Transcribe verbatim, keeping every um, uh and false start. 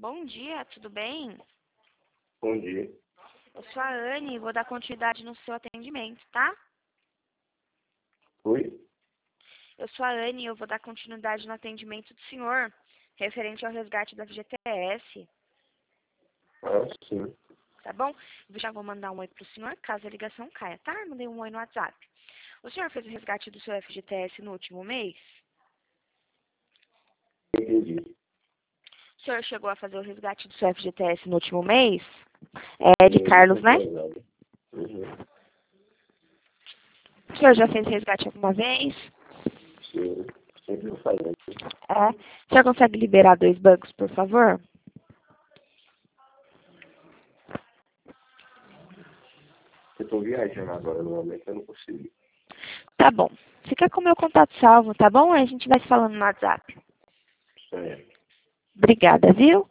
Bom dia, tudo bem? Bom dia. Eu sou a Anne e vou dar continuidade no seu atendimento, tá? Oi? Eu sou a Anne e eu vou dar continuidade no atendimento do senhor, referente ao resgate da F G T S, Ah, sim. tá bom? Eu já vou mandar um oi pro senhor, caso a ligação caia, tá? Mandei um oi no WhatsApp. O senhor fez o resgate do seu F G T S no último mês? Entendi. O senhor chegou a fazer o resgate do seu F G T S no último mês? É de Sim, Carlos, né? retrasado. Uhum. O senhor já fez resgate alguma vez? Sim, sempre vou fazendo. É. O senhor consegue liberar dois bancos, por favor? Eu tô viajando agora, no momento eu não consigo. Tá bom. Fica com o meu contato salvo, tá bom? A gente vai se falando no WhatsApp. Certo. Obrigada, viu?